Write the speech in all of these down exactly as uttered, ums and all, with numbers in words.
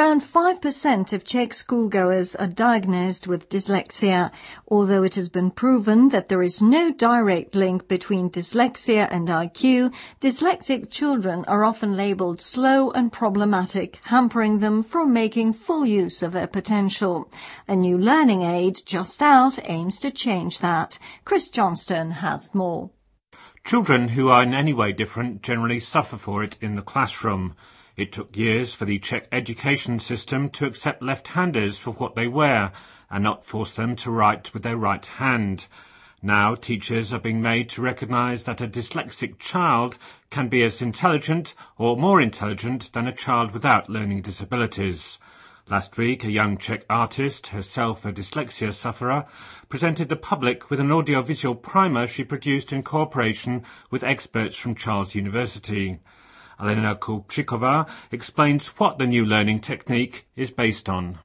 Around five percent of Czech schoolgoers are diagnosed with dyslexia, although it has been proven that there is no direct link between dyslexia and I Q. Dyslexic children are often labelled slow and problematic, hampering them from making full use of their potential. A new learning aid just out aims to change that. Chris Johnston has more. Children who are in any way different generally suffer for it in the classroom. It took years for the Czech education system to accept left-handers for what they were and not force them to write with their right hand. Now teachers are being made to recognise that a dyslexic child can be as intelligent or more intelligent than a child without learning disabilities. Last week, a young Czech artist, herself a dyslexia sufferer, presented the public with an audiovisual primer she produced in cooperation with experts from Charles University. Alena Kupčíková explains what the new learning technique is based on.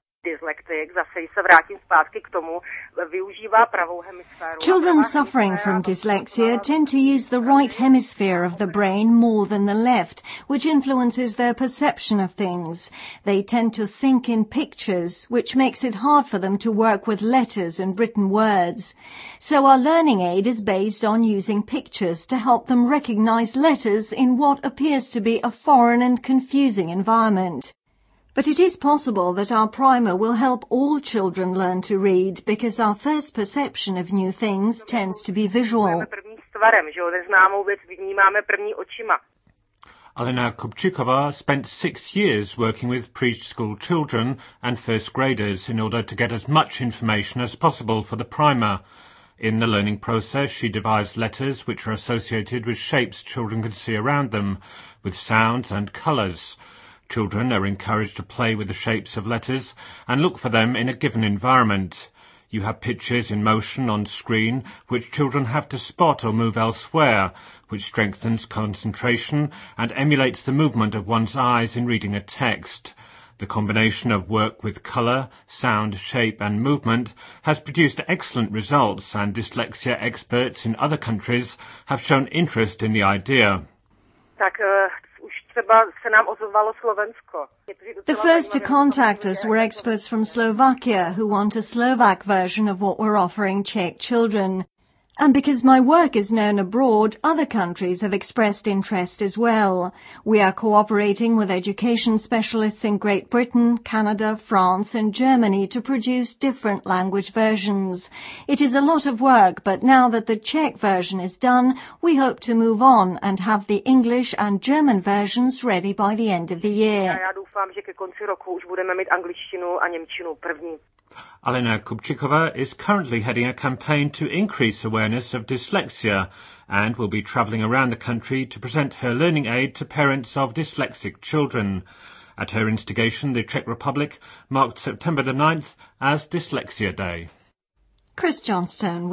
Children suffering from dyslexia tend to use the right hemisphere of the brain more than the left, which influences their perception of things. They tend to think in pictures, which makes it hard for them to work with letters and written words. So our learning aid is based on using pictures to help them recognize letters in what appears to be a foreign and confusing environment. But it is possible that our primer will help all children learn to read because our first perception of new things tends to be visual. Alena Kupčíková spent six years working with preschool children and first graders in order to get as much information as possible for the primer. In the learning process, she devised letters which are associated with shapes children can see around them, with sounds and colours. Children are encouraged to play with the shapes of letters and look for them in a given environment. You have pictures in motion on screen which children have to spot or move elsewhere, which strengthens concentration and emulates the movement of one's eyes in reading a text. The combination of work with colour, sound, shape and movement has produced excellent results, and dyslexia experts in other countries have shown interest in the idea. The first to contact us were experts from Slovakia who want a Slovak version of what we're offering Czech children. And because my work is known abroad, other countries have expressed interest as well. We are cooperating with education specialists in Great Britain, Canada, France and Germany to produce different language versions. It is a lot of work, but now that the Czech version is done, we hope to move on and have the English and German versions ready by the end of the year. Alena Kupčíková is currently heading a campaign to increase awareness of dyslexia and will be travelling around the country to present her learning aid to parents of dyslexic children. At her instigation, the Czech Republic marked September the ninth as Dyslexia Day. Chris Johnston.